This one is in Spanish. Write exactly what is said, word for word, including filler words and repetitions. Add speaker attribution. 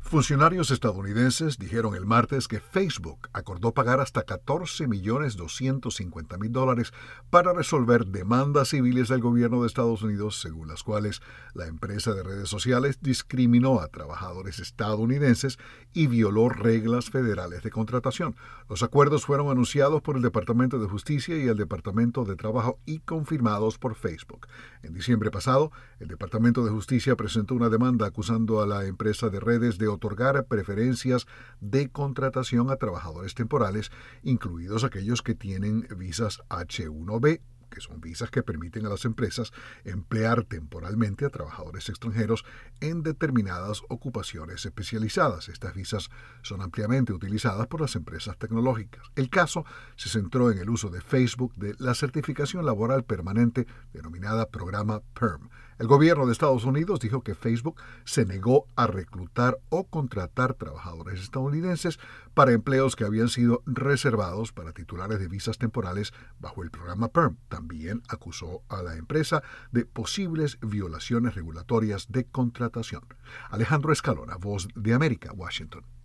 Speaker 1: Funcionarios estadounidenses dijeron el martes que Facebook acordó pagar hasta catorce millones doscientos cincuenta mil dólares para resolver demandas civiles del gobierno de Estados Unidos, según las cuales la empresa de redes sociales discriminó a trabajadores estadounidenses y violó reglas federales de contratación. Los acuerdos fueron anunciados por el Departamento de Justicia y el Departamento de Trabajo y confirmados por Facebook. En diciembre pasado, el Departamento de Justicia presentó una demanda acusando a la empresa de redes de otorgar preferencias de contratación a trabajadores temporales, incluidos aquellos que tienen visas H uno B, que son visas que permiten a las empresas emplear temporalmente a trabajadores extranjeros en determinadas ocupaciones especializadas. Estas visas son ampliamente utilizadas por las empresas tecnológicas. El caso se centró en el uso de Facebook de la certificación laboral permanente denominada Programa PERM. El gobierno de Estados Unidos dijo que Facebook se negó a reclutar o contratar trabajadores estadounidenses para empleos que habían sido reservados para titulares de visas temporales bajo el programa PERM. También acusó a la empresa de posibles violaciones regulatorias de contratación. Alejandro Escalona, Voz de América, Washington.